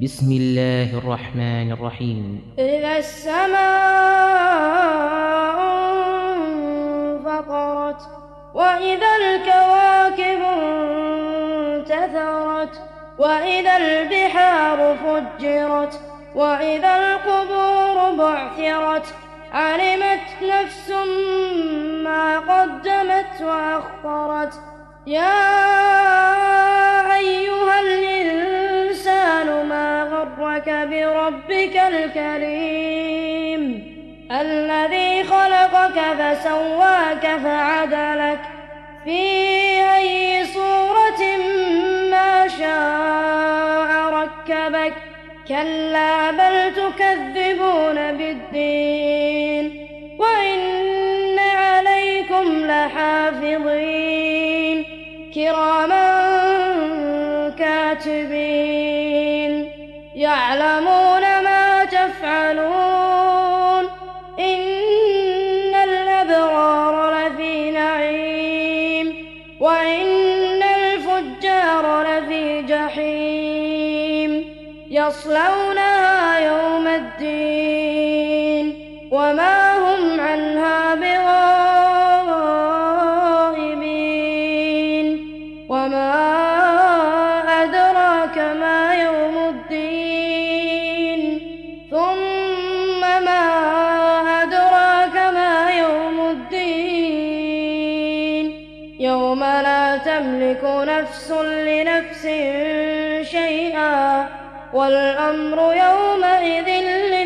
بسم الله الرحمن الرحيم. إذا السماء انفطرت وإذا الكواكب انتثرت وإذا البحار فجرت وإذا القبور بعثرت علمت نفس ما قدمت وأخرت. يا أيها الإنسان ما غرك بربك الكريم الذي خلقك فسواك فعدلك في أي صورة ما شاء ركبك. كلا بل تكذبون بالدين وإن عليكم لحافظين كراما كاتبين يعلمون ما تفعلون. إن الأبرار لفي نعيم وإن الفجار لفي جحيم يصلونها يوم الدين وما هم عنها بغائبين. وما أدراك ما يوم الدين ثم ما أدراك ما يوم الدين يوم لا تملك نفس لنفس شيئا والأمر يومئذ